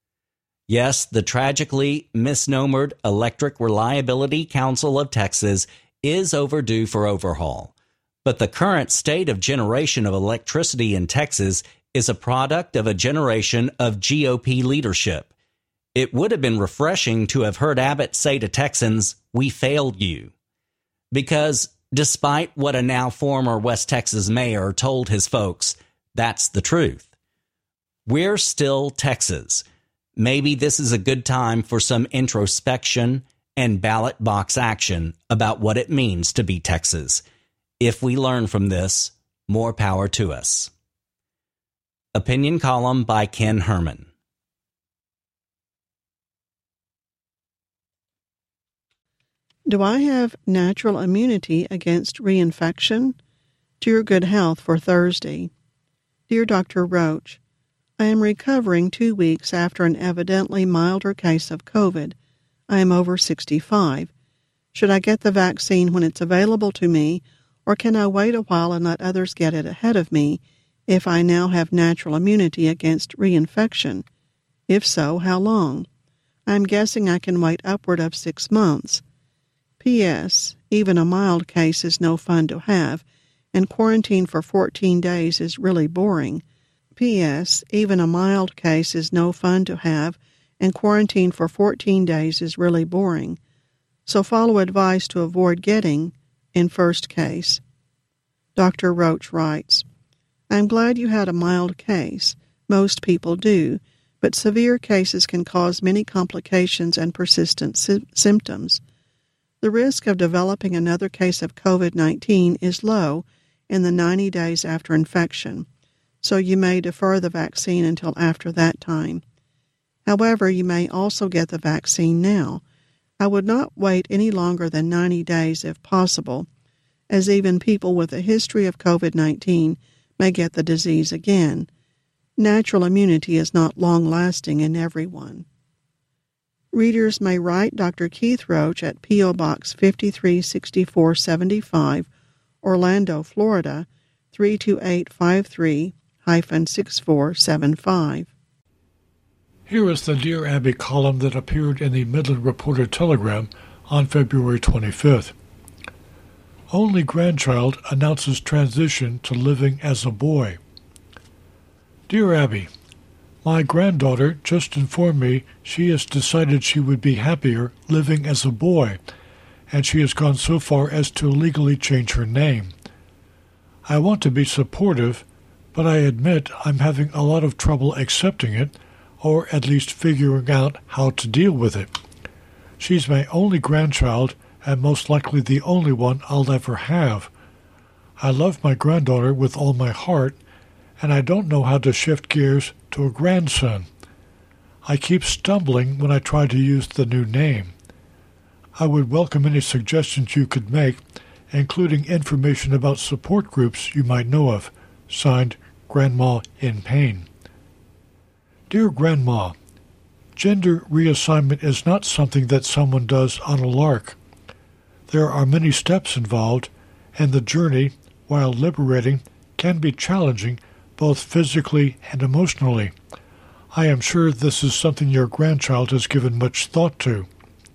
Yes, the tragically misnomered Electric Reliability Council of Texas is overdue for overhaul. But the current state of generation of electricity in Texas is a product of a generation of G O P leadership. It would have been refreshing to have heard Abbott say to Texans, "We failed you." Because despite what a now former West Texas mayor told his folks, that's the truth. We're still Texas. Maybe this is a good time for some introspection and ballot box action about what it means to be Texas. If we learn from this, more power to us. Opinion column by Ken Herman. Do I have natural immunity against reinfection? To your good health for Thursday. Dear Doctor Roach, I am recovering two weeks after an evidently milder case of COVID. I am over sixty-five. Should I get the vaccine when it's available to me, or can I wait a while and let others get it ahead of me if I now have natural immunity against reinfection? If so, how long? I'm guessing I can wait upward of six months. P S. Even a mild case is no fun to have, and quarantine for fourteen days is really boring. P S. Even a mild case is no fun to have, and quarantine for fourteen days is really boring. So follow advice to avoid getting in first case. Doctor Roach writes, I'm glad you had a mild case. Most people do, but severe cases can cause many complications and persistent sy- symptoms. The risk of developing another case of COVID nineteen is low in the ninety days after infection, so you may defer the vaccine until after that time. However, you may also get the vaccine now. I would not wait any longer than ninety days if possible, as even people with a history of COVID nineteen may get the disease again. Natural immunity is not long-lasting in everyone. Readers may write Doctor Keith Roach at P O. Box fifty-three sixty-four seventy-five, Orlando, Florida, three two eight five three, six four seven five. Here is the Dear Abby column that appeared in the Midland Reporter Telegram on February twenty-fifth. Only grandchild announces transition to living as a boy. Dear Abby, my granddaughter just informed me she has decided she would be happier living as a boy, and she has gone so far as to legally change her name. I want to be supportive, but I admit I'm having a lot of trouble accepting it, or at least figuring out how to deal with it. She's my only grandchild, and most likely the only one I'll ever have. I love my granddaughter with all my heart, and I don't know how to shift gears to a grandson. I keep stumbling when I try to use the new name. I would welcome any suggestions you could make, including information about support groups you might know of. Signed, Grandma in Pain. Dear Grandma, gender reassignment is not something that someone does on a lark. There are many steps involved, and the journey, while liberating, can be challenging both physically and emotionally. I am sure this is something your grandchild has given much thought to.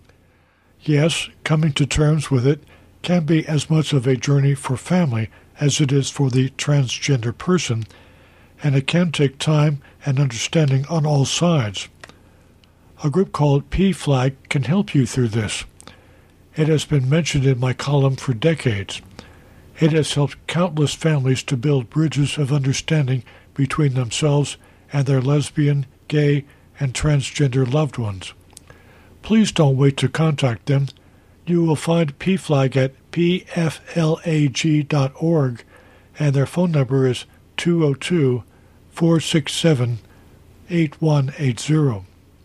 Yes, coming to terms with it can be as much of a journey for family as it is for the transgender person, and it can take time and understanding on all sides. A group called P FLAG can help you through this. It has been mentioned in my column for decades. It has helped countless families to build bridges of understanding between themselves and their lesbian, gay, and transgender loved ones. Please don't wait to contact them. You will find P FLAG at p f lag dot org, and their phone number is two oh two, four six seven, eight one eight zero.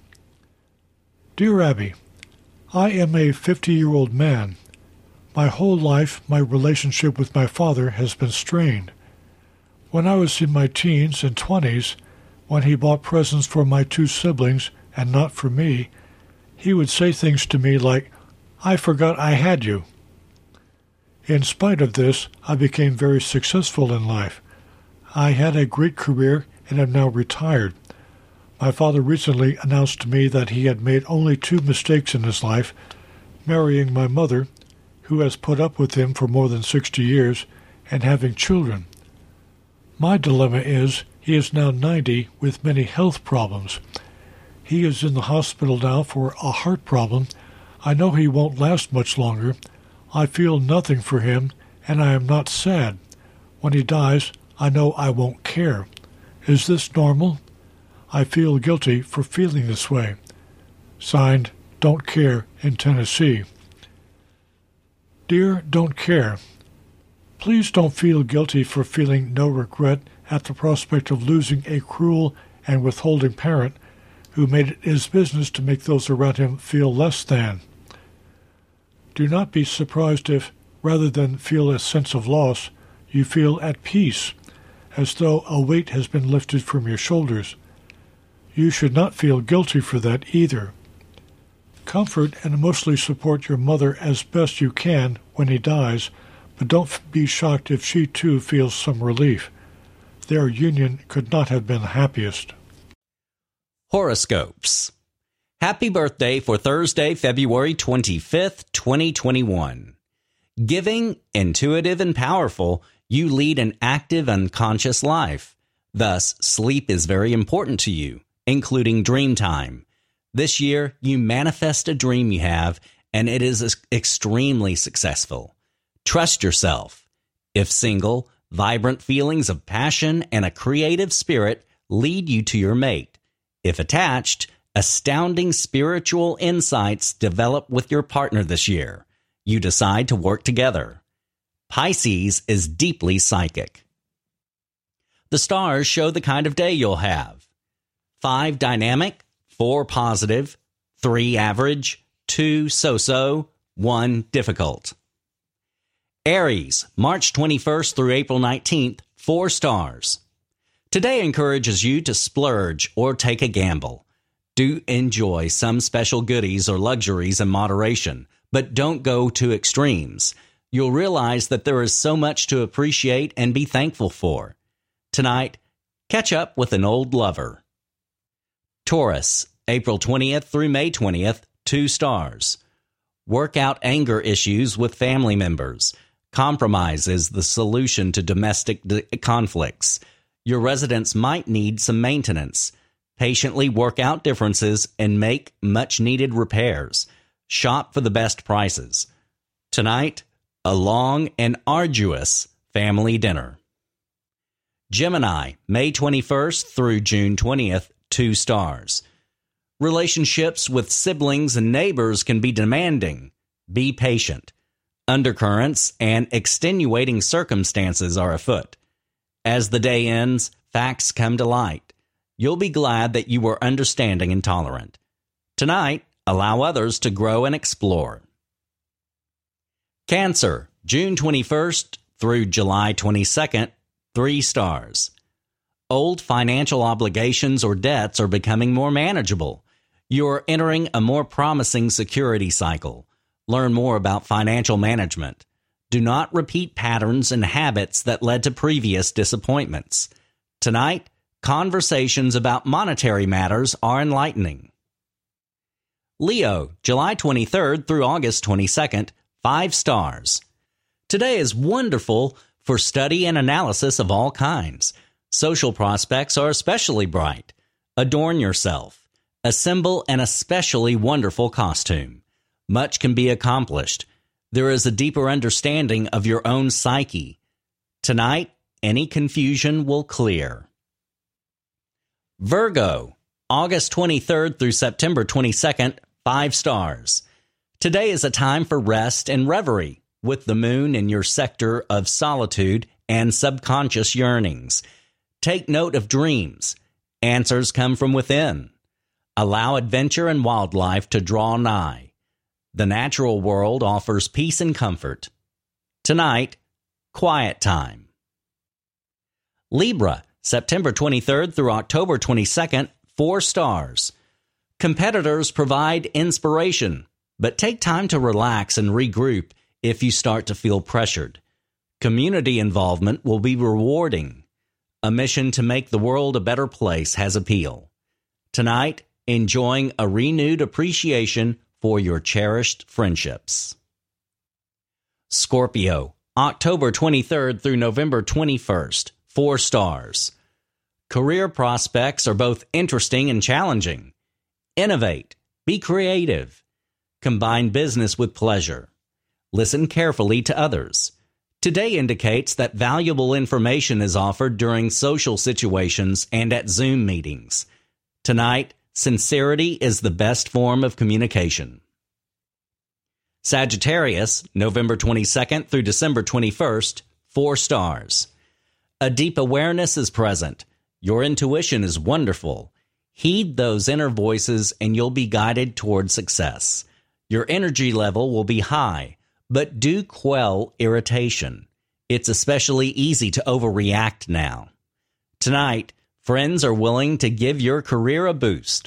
Dear Abby, I am a fifty-year-old man. My whole life, my relationship with my father has been strained. When I was in my teens and twenties, when he bought presents for my two siblings and not for me, he would say things to me like, "I forgot I had you." In spite of this, I became very successful in life. I had a great career and am now retired. My father recently announced to me that he had made only two mistakes in his life, marrying my mother, who has put up with him for more than sixty years, and having children. My dilemma is he is now ninety with many health problems. He is in the hospital now for a heart problem. I know he won't last much longer. I feel nothing for him, and I am not sad. When he dies, I know I won't care. Is this normal? I feel guilty for feeling this way. Signed, Don't Care in Tennessee. Dear Don't Care, please don't feel guilty for feeling no regret at the prospect of losing a cruel and withholding parent who made it his business to make those around him feel less than. Do not be surprised if, rather than feel a sense of loss, you feel at peace, as though a weight has been lifted from your shoulders. You should not feel guilty for that either. Comfort and emotionally support your mother as best you can when he dies, but don't be shocked if she too feels some relief. Their union could not have been the happiest. Horoscopes. Happy birthday for Thursday, February twenty-fifth, twenty twenty-one. Giving, intuitive, and powerful, you lead an active, unconscious life. Thus, sleep is very important to you, including dream time. This year, you manifest a dream you have, and it is extremely successful. Trust yourself. If single, vibrant feelings of passion and a creative spirit lead you to your mate. If attached, astounding spiritual insights develop with your partner this year. You decide to work together. Pisces is deeply psychic. The stars show the kind of day you'll have. Five dynamic, four positive, three average, two so-so, one difficult. Aries, March twenty-first through April nineteenth, four stars. Today encourages you to splurge or take a gamble. Do enjoy some special goodies or luxuries in moderation, but don't go to extremes. You'll realize that there is so much to appreciate and be thankful for. Tonight, catch up with an old lover. Taurus, April twentieth through May twentieth, two stars. Work out anger issues with family members. Compromise is the solution to domestic d- conflicts. Your residence might need some maintenance. Patiently work out differences and make much-needed repairs. Shop for the best prices. Tonight, a long and arduous family dinner. Gemini, May twenty-first through June twentieth, two stars. Relationships with siblings and neighbors can be demanding. Be patient. Undercurrents and extenuating circumstances are afoot. As the day ends, facts come to light. You'll be glad that you were understanding and tolerant. Tonight, allow others to grow and explore. Cancer, June twenty-first through July twenty-second, three stars. Old financial obligations or debts are becoming more manageable. You're entering a more promising security cycle. Learn more about financial management. Do not repeat patterns and habits that led to previous disappointments. Tonight, conversations about monetary matters are enlightening. Leo, July twenty-third through August twenty-second, five stars. Today is wonderful for study and analysis of all kinds. Social prospects are especially bright. Adorn yourself. Assemble an especially wonderful costume. Much can be accomplished. There is a deeper understanding of your own psyche. Tonight, any confusion will clear. Virgo, August twenty-third through September twenty-second, five stars. Today is a time for rest and reverie, with the moon in your sector of solitude and subconscious yearnings. Take note of dreams. Answers come from within. Allow adventure and wildlife to draw nigh. The natural world offers peace and comfort. Tonight, quiet time. Libra, September twenty-third through October twenty-second, four stars. Competitors provide inspiration, but take time to relax and regroup if you start to feel pressured. Community involvement will be rewarding. A mission to make the world a better place has appeal. Tonight, enjoying a renewed appreciation for your cherished friendships. Scorpio, October twenty-third through November twenty-first, four stars. Career prospects are both interesting and challenging. Innovate. Be creative. Combine business with pleasure. Listen carefully to others. Today indicates that valuable information is offered during social situations and at Zoom meetings. Tonight, sincerity is the best form of communication. Sagittarius, November twenty-second through December twenty-first, four stars. A deep awareness is present. Your intuition is wonderful. Heed those inner voices and you'll be guided toward success. Your energy level will be high, but do quell irritation. It's especially easy to overreact now. Tonight, friends are willing to give your career a boost.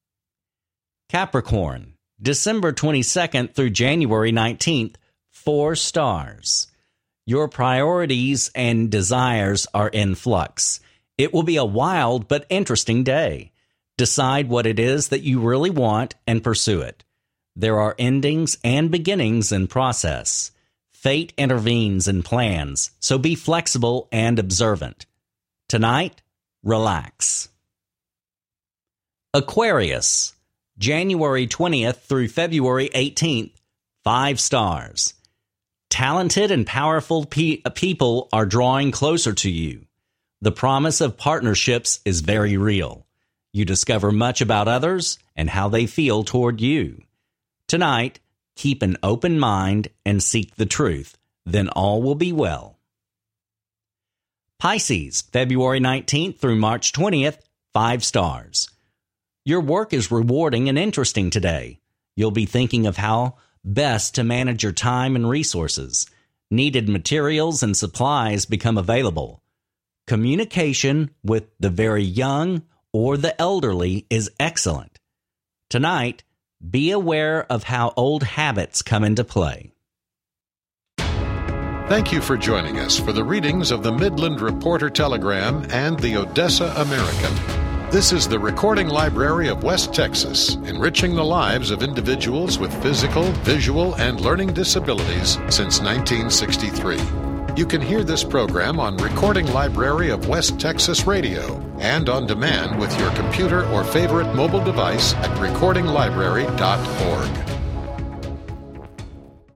Capricorn, December twenty-second through January nineteenth, four stars. Your priorities and desires are in flux. It will be a wild but interesting day. Decide what it is that you really want and pursue it. There are endings and beginnings in process. Fate intervenes in plans, so be flexible and observant. Tonight, relax. Aquarius, January twentieth through February eighteenth, five stars. Talented and powerful pe- people are drawing closer to you. The promise of partnerships is very real. You discover much about others and how they feel toward you. Tonight, keep an open mind and seek the truth. Then all will be well. Pisces, February nineteenth through March twentieth, five stars. Your work is rewarding and interesting today. You'll be thinking of how best to manage your time and resources. Needed materials and supplies become available. Communication with the very young or the elderly is excellent. Tonight, be aware of how old habits come into play. Thank you for joining us for the readings of the Midland Reporter Telegram and the Odessa American. This is the Recording Library of West Texas, enriching the lives of individuals with physical, visual, and learning disabilities since nineteen sixty-three. You can hear this program on Recording Library of West Texas Radio and on demand with your computer or favorite mobile device at recording library dot org.